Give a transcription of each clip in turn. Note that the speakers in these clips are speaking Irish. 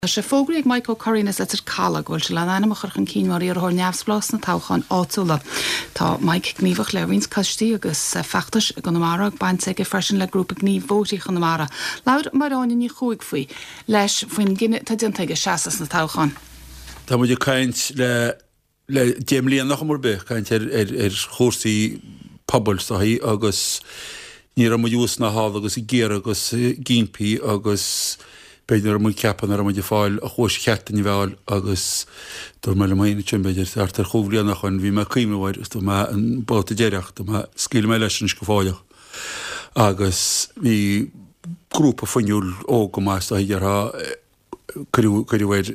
Se fógraigh Michael Corrinas le cala ghfuil se le anam churchan cínirí ar thir neamhsplás na táchan áúla. Tá Mike gníomhach le rins costí agus feachtas go namarach baint ag freisin le grúpa gníomhótaí chu namara. Laud marráin ní chuig faoi leis faoin gine tá dinta ag seaas na táchan. Tá muidir caint le déimlíon nach mór be, caint chósaí pobl saí agus ní am dús na há agus I géar agus gimpií agus beidir mú ceapan ar muidir fáil a chuis chetan I bheáil agus dú me le maine tún beidir artar chomhlíanach chun bhí me cuiimehhaid gus tú me an báta déireach tú me scíl me leis go fáileach agus bhí grúpa funiúil ó go más a hiartha chuirhhaid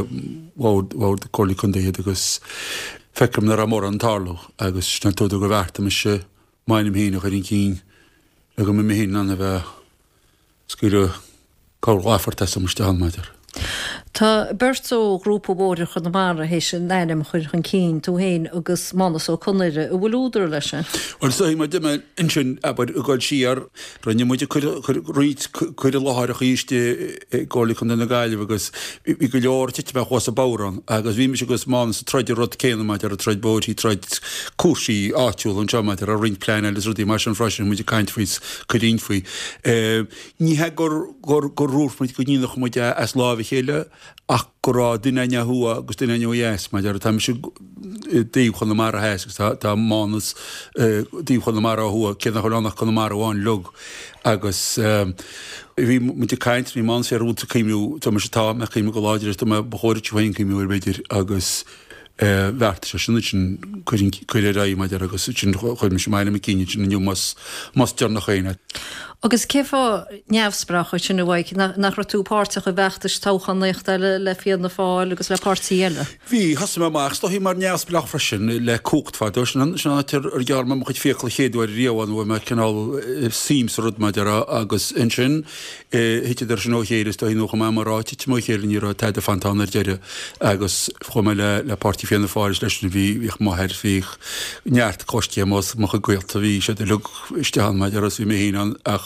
bhád cólaí chundéad agus fecram na ramór an tarlú agus na tóda go bhharta me se mainim híine chuir cín le go mé hín anna bheith scíle Cáil gáfarta sa muiste anmaidir. Tá bertó grúpa bóidir chun namara hééis sin néim chuir chun cín tú héin agus mánas ó chunéire a bhfuil úidir leis. Well so ma dim insin abad gáil siar rinne muide chuir láthir a chuiste gála chun na gaiileh agus I go leor tiite be chuas a bárán agus bhí me agus mánas troidir rud céanamaidir a troid bótí troid cuasaí áitiúil an teamaidir a rint plein agus rudí mar an freisin muide caiint faois chuín faoi. Ní he gur rúfmuid go níach muide as lábh chéile ach gorá duine thua agus duine yes maidir tá se díomh chun mar a heis tá mánas díomh chun mar a thua céna chulánach chun mar bháin lug agus bhí mu caiint mí man sé rúta cíimiú tá se tá me cíime go láidir tá bechóir tuhain cíimiú beidir agus bhert se sinna sin chuir ra maidir agus sin chuir me sem meile me cíine sin nniu mas dear nach chéine. Agus céfá neamhsprach sin bhaid nach ra túpáirrtaach a bhechttas táchan lecht le fiad na fáil agus le pártaí eile. Bhí has me máach hí mar neamhsplach freisin le cúchtfá sin ar gearm mo chuid fécla chéadúir riamháin bhfuil me cinál síms rud maidir agus in sin hiidir sin óchéidir hí nó me marráte mó chéirlinn ar teide fantánar deire agus chuime le pártí féan na fáil leis bhí máthir fích neart costí mo chu goilta bhí sé le isteán maidir as bhí mé híán ach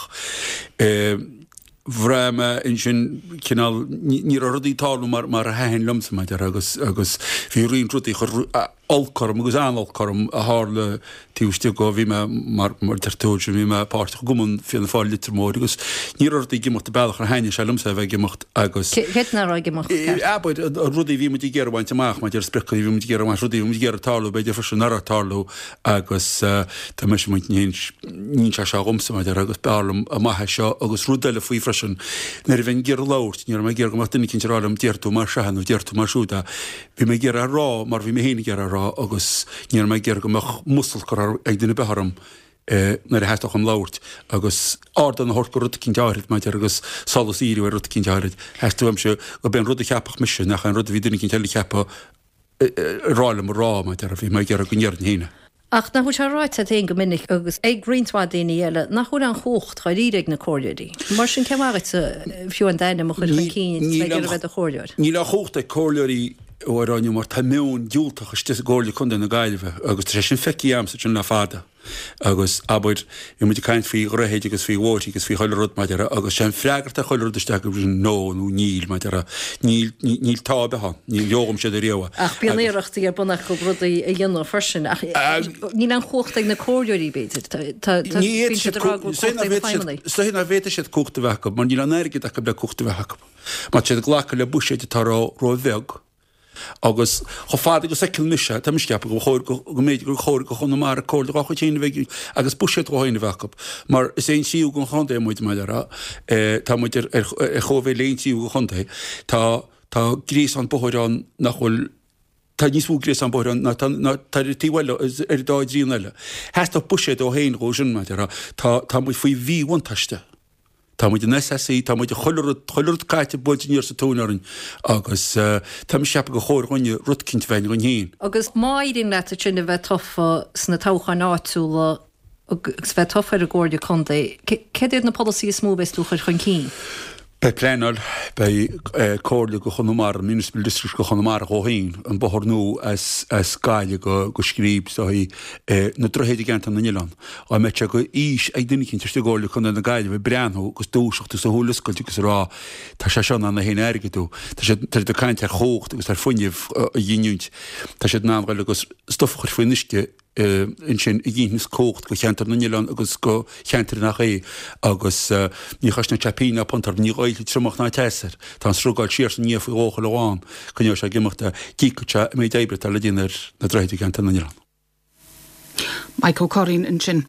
bhreime in sin cinál ní rudí talú mar a hain lumsa maidir agus bhí rion rudí chur alcarm agus analcarm a hála tíúiste go bhí me mar tartóid bhí me páirrta gomun fianna fáil litir mór agus ní rudí gimacht a bailach ar haine se lumsa bheith gimacht agus Céitna rá gimacht Abaid rudí bhí muid ggéarhhaint amach maidir sprecha bhí muid ggéar rudí muid ggéar talú beidir fir nar talú agus tá me muid ní se gomsa maidir agus bearlam a maithe seo agus rúdaile faoi freisin nar bhín ggéar láirt ní me ggéar go duine cinrálam deirtú mar seanú deirtú mar siúda bhí me ggéar rá mar bhí mé héna ggéar rá agus níor me ggéar go musal chu ag duine beharm nar heach an láirt agus ádan na hort go rud cin deirith maidir agus salas íú rud cin deirith heúim se go ben rud a cheapach mise nach an rud a bhí duine cin teile cheappa rálam rá maidir a bhí me ggéar go nearn híine. Ach na chu se ráit a té go minic agus ag greená daine eile nach chuir an chocht chuir íag na cóirí. Mar sin cemáit fiú an daine mo chuir cín bheith a chóir. Ní le chocht ag cóirí ó ranniu mar tá mún dúltach is ggóla chun na gaiileh agus sé sin feici amsa sin na fada agus abaid I mu caiint fao rahéid agus fao bhótí agus fao choile rud maidir agus sin freagart a choile ruiste go sin nóú níl maidir níl tábeha níl leogm sé riamha. Ach bíonéireachtaí ar bunach go rud a dhéanú fersin ní an chocht ag na cóirí beidir Stohína bhéta sé cúchta bhecha, mar ní an airgid a go le cúchta bhecha. Má sé ghlacha le buséide tar ró bheg agus cho fád go secil mise tá misceap go chóir go méid go chóir go chuna mar cóir go chutíine bheith agus buise goáinna bhecha mar is éon síú go chundé muid meile tá muidir chomhéh léon síú go chundé tá grís an bothirán nachhfuil tá níosú grís an bothirán tíhile ar dáid dríile. Heasta buise ó héin go sin meile tá muid faoi bhíhaintaiste. Tá muid an SSí, tá muid choileút caiite builtíníor sa túnarin agus tá seapa go chóirhaine rudcinint bhein go híín. Agus máidirn le sinna bheith tofa sna táchan áitiúla agus bheith tofa a ggóirde chundé. Céidir na policy smóbéis tú chuir chun cín? Bei Plenal, bei Corley go Connemara, Municipal District go Connemara go heen, an bohor nú as Gaile go skrib so hi na drohéidir gant an Nilan. A met go ís ag dunig inte Corley kon na Gaile we Brandho gus dúscht so holuskult gus rá tá se an na hen ergetú. Tá sé de kaint hocht gus funjef jinúnt. Tá sé ná gus stofchur funniske in sin gíhnis cócht go cheantar na Nilan agus go cheantar nach agus ní chasna chapína pontar ní roiil tromach na teisir. Tá srúgáil siar san níomh ócha leháin chunneir se gimachta dícute mé débre tal le dínar na droidir ganta na Nilan. Michael Corrin in sin.